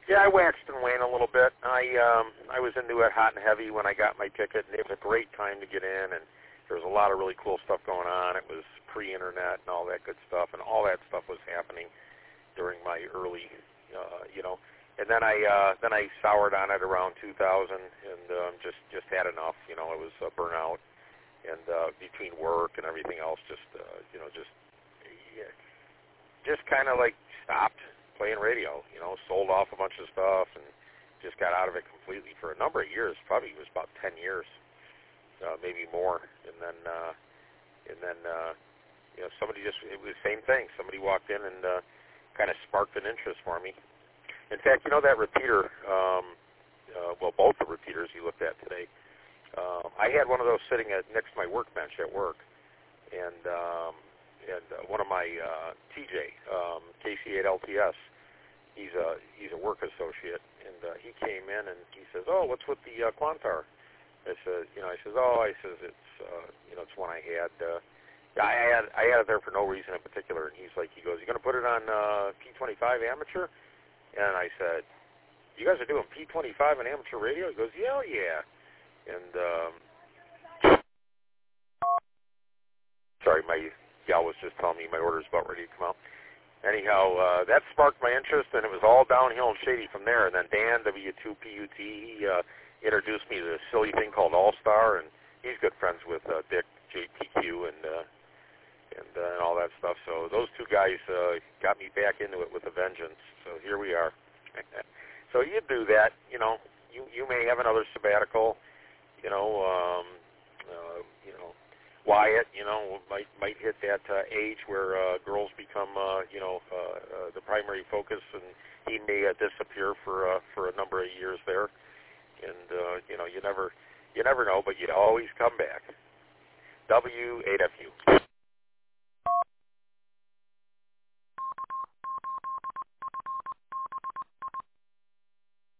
Yeah, I waxed and waned a little bit. I was into it hot and heavy when I got my ticket, and it was a great time to get in, and there was a lot of really cool stuff going on. It was pre-internet and all that good stuff, and all that stuff was happening during my early, And then I soured on it around 2000, and just had enough. I was burnout, and between work and everything else, just kind of like stopped playing radio. Sold off a bunch of stuff and just got out of it completely for a number of years. Probably it was about 10 years, maybe more. And then somebody it was the same thing. Somebody walked in and kind of sparked an interest for me. In fact, that repeater, both the repeaters you looked at today, I had one of those sitting next to my workbench at work, and one of my TJ, KC8LTS, he's a work associate, and he came in and he says, "Oh, what's with the Quantar?" I said, it's one I had. I had it there for no reason in particular, and he goes, "You going to put it on P25 amateur?" And I said, "You guys are doing P25 on amateur radio?" He goes, "Yeah." And sorry, my gal was just telling me my order's about ready to come out. Anyhow, that sparked my interest, and it was all downhill and shady from there. And then Dan, W2PUT, he introduced me to this silly thing called All-Star, and he's good friends with Dick, JPQ, and all that stuff. So those two guys got me back into it with a vengeance. So here we are. So you do that, you may have another sabbatical, Wyatt, might hit that age where girls become, the primary focus, and he may disappear for a number of years there. And you never know, but you always come back. W8FU.